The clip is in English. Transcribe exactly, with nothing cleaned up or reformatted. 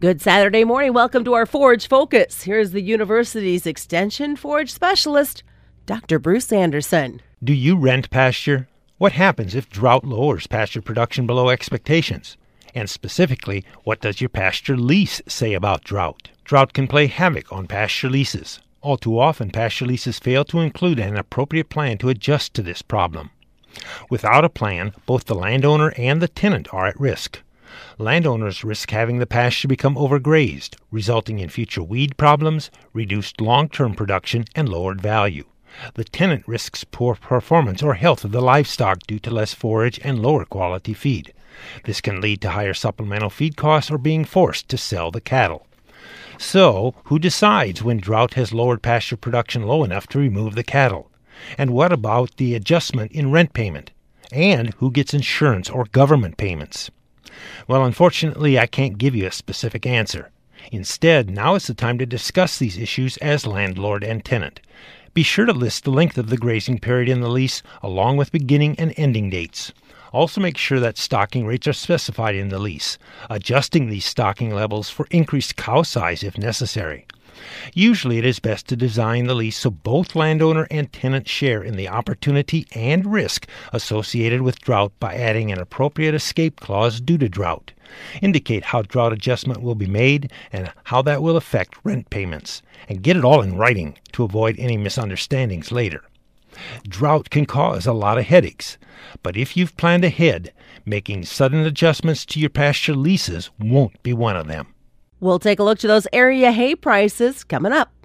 Good Saturday morning. Welcome to our Forage Focus. Here's the university's Extension Forage Specialist, Doctor Bruce Anderson. Do you rent pasture? What happens if drought lowers pasture production below expectations? And specifically, what does your pasture lease say about drought? Drought can play havoc on pasture leases. All too often, pasture leases fail to include an appropriate plan to adjust to this problem. Without a plan, both the landowner and the tenant are at risk. Landowners risk having the pasture become overgrazed, resulting in future weed problems, reduced long-term production, and lowered value. The tenant risks poor performance or health of the livestock due to less forage and lower quality feed. This can lead to higher supplemental feed costs or being forced to sell the cattle. So, who decides when drought has lowered pasture production low enough to remove the cattle? And what about the adjustment in rent payment? And who gets insurance or government payments? Well, unfortunately, I can't give you a specific answer. Instead, now is the time to discuss these issues as landlord and tenant. Be sure to list the length of the grazing period in the lease, along with beginning and ending dates. Also make sure that stocking rates are specified in the lease, adjusting these stocking levels for increased cow size if necessary. Usually it is best to design the lease so both landowner and tenant share in the opportunity and risk associated with drought by adding an appropriate escape clause due to drought. Indicate how drought adjustment will be made and how that will affect rent payments, and get it all in writing to avoid any misunderstandings later. Drought can cause a lot of headaches, but if you've planned ahead, making sudden adjustments to your pasture leases won't be one of them. We'll take a look to those area hay prices coming up.